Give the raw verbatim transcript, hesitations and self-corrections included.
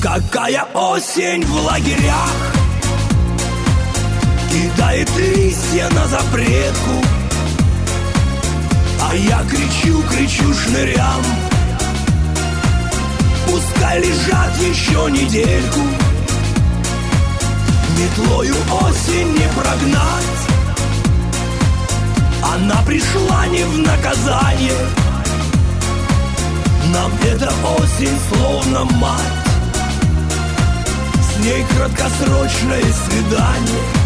Какая осень в лагерях кидает листья на запретку, а я кричу, кричу шнырям: пускай лежат еще недельку. Метлою осень не прогнать, она пришла не в наказание. Нам эта осень словно мать, с ней краткосрочное свидание.